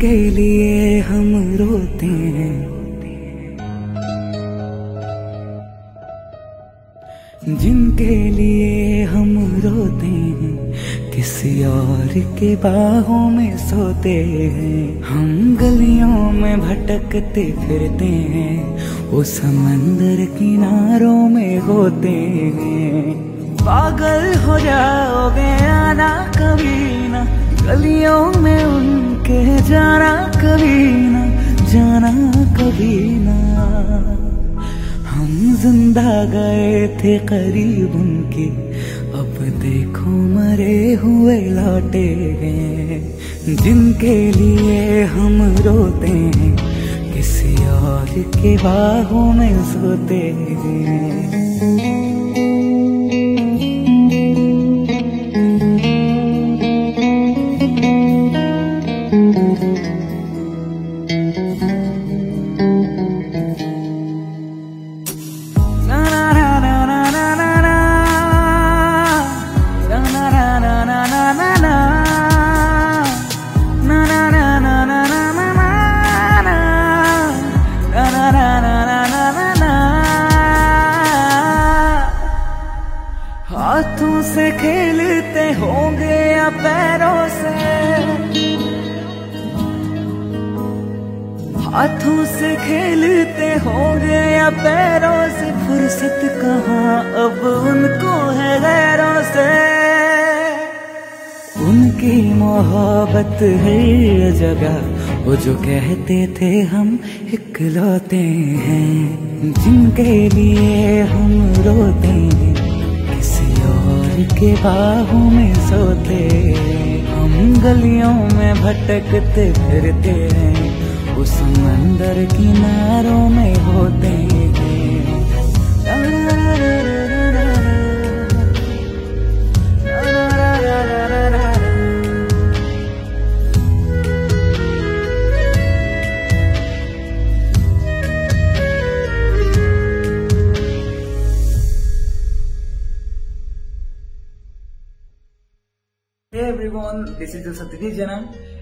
जिनके लिए हम रोते हैं, जिनके लिए हम रोते हैं, किसी और के बाहों में सोते हैं। हम गलियों में भटकते फिरते हैं, वो समंदर किनारों में होते हैं। पागल हो जाओगे आना कभी ना, गलियों में उनके जाना कभी ना, जाना कभी ना। हम जिंदा गए थे करीब उनके, अब देखो मरे हुए लौटे हैं। जिनके लिए हम रोते हैं, किसी और के बाहों में सोते हैं। हाथों से खेलते होंगे या पैरों से, हाथों से खेलते होंगे या पैरों से। फुर्सत कहाँ अब उनको है गैरों से। उनकी मोहब्बत है ये जगह, वो जो कहते थे हम इकलौते हैं। जिनके लिए हम रोते हैं, के बाहों में सोते। हम गलियों में भटकते फिरते हैं, उस समंदर किनारों में होते हैं। Hey everyone, this is Satyajit Jana